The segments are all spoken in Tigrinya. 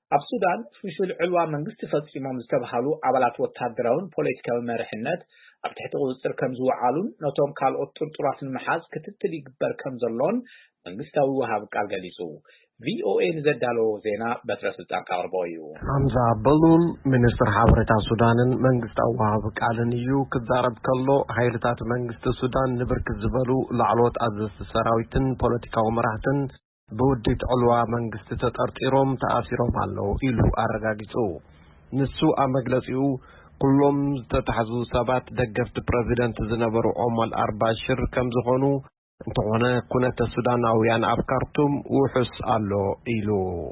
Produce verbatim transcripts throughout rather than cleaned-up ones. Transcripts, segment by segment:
ኣብ ሱዳን ፍሽል ዕልዋ መንግስቲ ፈጽሞም ዝተባሃሉ ኣባላት ወታደራውን ፖለቲካዊ መርሕነት ኣብ ትሕቲ ቁጥጥር ከም ዝወዓሉን ነቶም ካልኦት ጥርጡራት ንምሓዝ ክትትል ይግበር ከም ዘሎን መንግስታዊ ወሃብ ቃል ገሊጹ። ቪኦኤ ንዘዳለዎ ዜና በትረ ስልጣን ካቅርበው እዩ። ሐምዛ በሉል ሚኒስትር ሓበሬታ ሱዳንን መንግስታዊ ወሃብ ቃልን እዩ ክዛረብ ከሎ ኃይልታት መንግስቲ ሱዳን ንብርክት ዝበሉ ላዕሎት ኣዘዝቲ ሰራዊትን ፖለቲካዊ መራሕትን ብውድት ዕልዋ መንግስቲ ተጠርጢሮም ተኣሲሮም ኣለው ኢሉ ኣረጋጊጹ። ንሱ ኣብ መግለጺኡ ኩሎም ዝተታሕዙ ሰባት ደገፍቲ ፕሬዚደንት ዝነበሩ ኦመር አልበሽር ከም ዝኾኑ እንተኾነ ኩነተ ሱዳናውያን ኣብ ካርቱም ውሑስ ኣሎ ኢሉ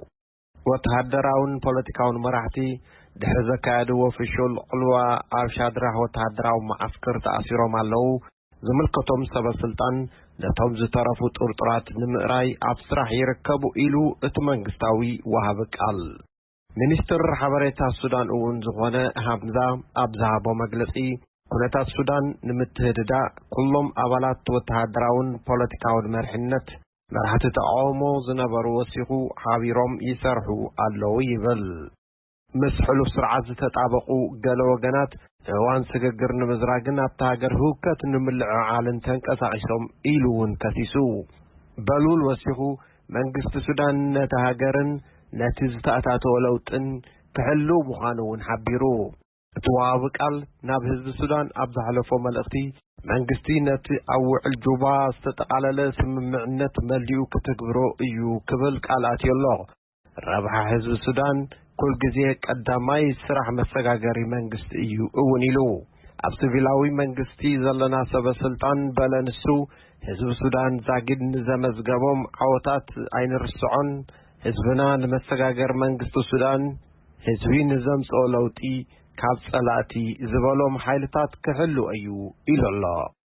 ወተሃደራውን ፖለቲካውን መራሕቲ ድሕሪ ዘካየድዎ ፍሹል ዕልዋ ኣብ ሻድራህ ወተሃደራዊ ማዕስከር ተኣሲሮም ኣለው ዝምልከቶም ሰበስልጣን ነቶም ዝተረፉ ጥርጡራት ንምእራይ ኣብ ስራሕ ይርከቡ ኢሉ እቲ መንግስታዊ ወሃብ ቃል ሚኒስትር ሓበሬታ ሱዳን እውን ዝኾነ ሐምዛ ኣብ ዝሃቦ መግለጺ ኩነታት ሱዳን ንምትህድዳ ኩሎም ኣባላት ወተሃደራውን ፖለቲካውን መርሕነት መራሕቲ ተቃውሞ ዝነበሩ ወሲኹ ሓቢሮም ይሰርሑ ኣለው ይብል። ምስ ሕሉፍ ስርዓት ዝተጣበቁ ገለ ወገናት እዋን ስግግር ንምዝራግን ኣብታ ሃገር ህውከት ንምልዕዓልን ተንቀሳቂሶም ኢሉ እውን ከሲሱ። በሉል ወሲኹ መንግስቲ ሱዳን ነቲ ሃገርን ነቲ ዝተኣታተወ ለውጥን ክሕሉ ምዃኑ እውን ሓቢሩ። እቲ ወሃብ ቃል ናብ ህዝቢ ሱዳን ኣብ ዝሓለፎ መልእኽቲ መንግስቲ ነቲ ኣብ ውዕል ጁባ ዝተጠቃለለ ስምምዕነት መሊኡ ክትግብሮ እዩ ክብል ቃል ኣትየሎ። ረብሓ ህዝቢ ሱዳን ኩል ግዜ ቀዳማይ ስራሕ መሰጋገሪ መንግስቲ እዩ እውን ኢሉ። ኣብ ሲቪላዊ መንግስቲ ዘለና ሰበስልጣን በለንሱ ህዝቢ ሱዳን ዛጊድ ንዘመዝገቦም ዓወታት ኣይንርስዖን ህዝብና ንመሰጋገር መንግስቲ ሱዳን ህዝቢ ንዘምጽኦ ለውጢ ካብ ጸላእቲ ዝበሎም ሓይልታት ክሕሉ እዩ ኢሉ ኣሎ።